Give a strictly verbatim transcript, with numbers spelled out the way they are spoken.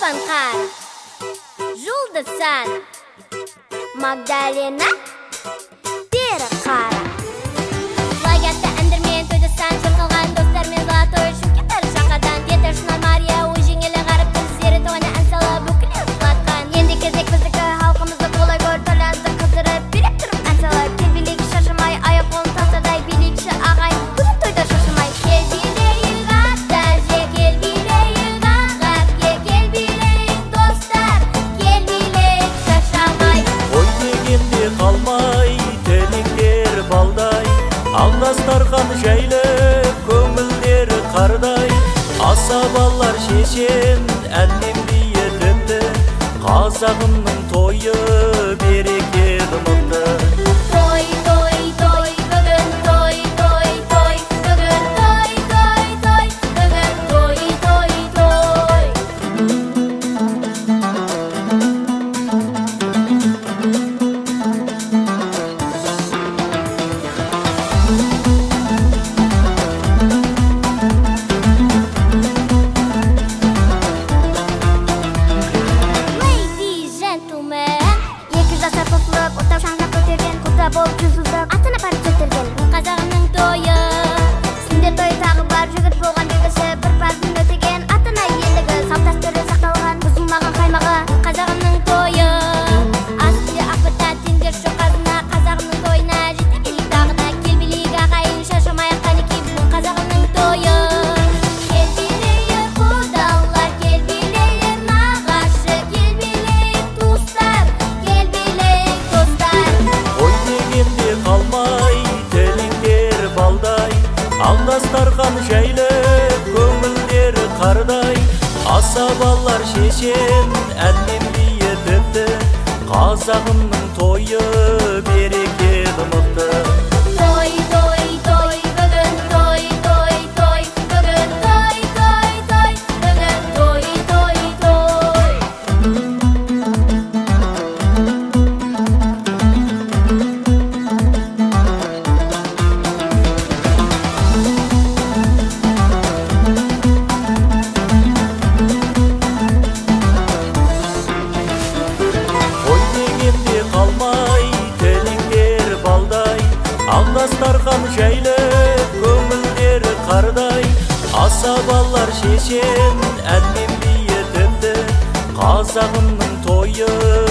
Панхар, Жулдасан, Магдалена, Терақара. Лагерді әндірмен төйдістан жырқылған достармен золотой шымкеттер шақадан деті шынар Мария ой жеңелі ғарып тілсері тоғына ән салып бүкілі сұлатқан. Енді кезек біздікі халқымызды қолай көр талантты қыздырып беріп тұрып ән салып. Кел билейік шашымай, аяқ қолын тастадай билейікші ағай, бүгін тойда шашымай. Кел билейік ата-әже, кел билейік ағаке, кел билейік достар, кел билейік шашамай. Ой дегенде қалмай, телеңдер балдай, алдастарған жайлы көңілдері қардай. Асабалар шешен әннен биетіпті, қазағымның тойы берекелі мықты. Той, той, той, бүгін той, той, той, бүгін той, той, той, бүгін той, той, той. Ladies, gentlemen, екі жасар қосылып, оттау шаңдап көтерген, құлда болып жүзілдіп, атын апарып жетілген қазағымның тойы. Сендер той тағы бар, жігіт болған белгісі, бір парызын өтеген, атына ендігі салт дәстүрі сақталған, бұзылмаған қаймағы қазағымның тойы. Асты ақбыта теңдер жоқ қазына, қазағымның тойына жете билейік тағы да. Кел билейік ағайын, шашымай қанекей, қазағымның тойы. Кел билейік құдалар, кел билейік нағашы, кел билейік туыстар, кел билейік достар. Ой дегенде қалмай, телеңдер балдай, алдастарған жайлы көңілдері қардай. Асабалар шешен әннен биетіпті, қазағымның тойы берекелі мықты. Той, той, той, бүгін той, той, той, бүгін той, той, той, бүгін той, той, той. Ой дегенде қалмай, телеңдер балдай, алдастарған жайлы көңілдері қардай. Асабалар шешен әннен биетіпті, қазағымның тойы